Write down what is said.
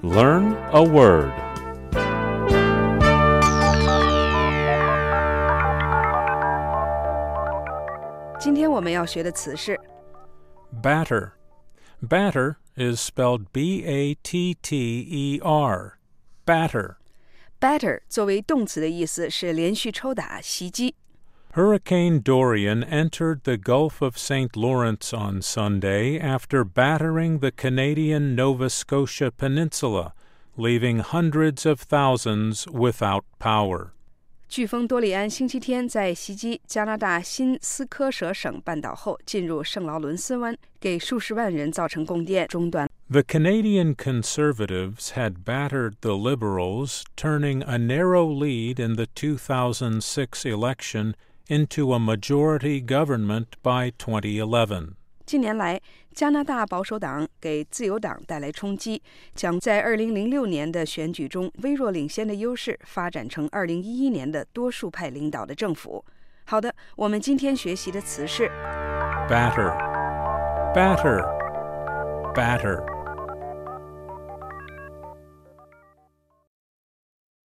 Learn a word. 今天我们要学的词是 Batter. Batter is spelled B-A-T-T-E-R. Batter. batter 作为动词的意思是连续抽打、袭击。 Hurricane Dorian entered the Gulf of St. Lawrence on Sunday after battering the Canadian Nova Scotia Peninsula, leaving hundreds of thousands without power. 飓风多利安星期天在袭击加拿大新斯科舍省半岛后进入圣劳伦斯湾，给数十万人造成供电中断。 The Canadian Conservatives had battered the Liberals, turning a narrow lead in the 2006 election into a majority government by 2011. 近年来，加拿大保守党给自由党带来冲击，将在2006年的选举中微弱领先的优势发展成2011年的多数派领导的政府。好的，我们今天学习的词是 Batter. Batter. Batter.